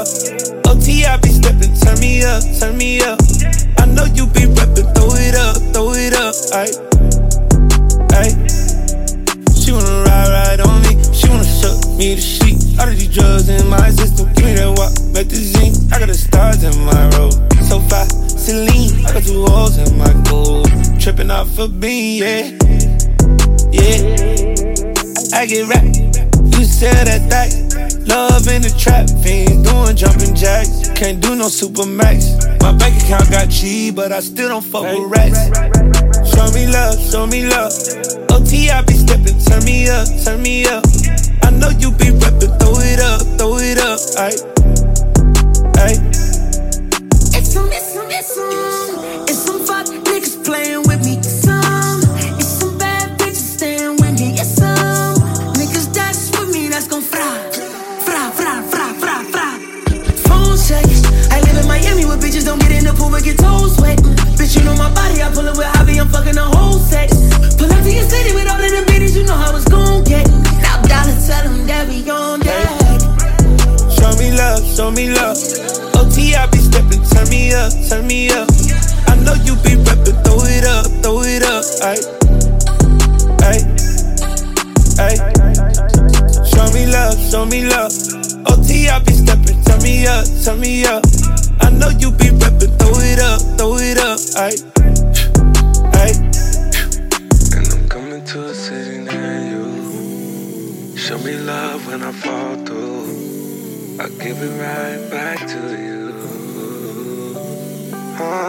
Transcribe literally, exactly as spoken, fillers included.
up. O T, I be steppin', turn me up, turn me up. I know you be reppin', throw it up, throw it up, ayy, ayy. She wanna ride, ride on me, she wanna suck me to sleep. All of these drugs in my system, give me that walk, make the zine. I got the stars in my road, so far, Celine. I got two holes in my gold, trippin' off a bean, yeah, yeah. I get rap, you sell that thing. Love in the trap, fiends doing jumping jacks. Can't do no super max. My bank account got cheap, but I still don't fuck with rats. Show me love, show me love. O T, I be steppin', turn me up, turn me up. I know you be reppin', throw it up, throw it up, ayy, ayy. It's some, it's some, it's some, it's some fuck niggas playin' with me. Some, it's some bad bitches stayin' with me. It's some niggas that's with me that's gon' fry. I live in Miami where bitches don't get in the pool but get toes wet. Bitch, you know my body, I pull up with hobby, I'm fucking the whole sex. Pull up to your city with all of the bitches, you know how it's gon' get. Now dollar, tell them that we on that. Show me love, show me love. O T, I be steppin', turn me up, turn me up. I know you be reppin', throw it up, throw it up, ayy, ayy, ayy. Show me love, show me love. O T, I be steppin', turn me up, turn me up. I know you be reppin', throw it up, throw it up, ayy, ayy. And I'm coming to a city near you. Show me love when I fall through. I give it right back to you. Oh.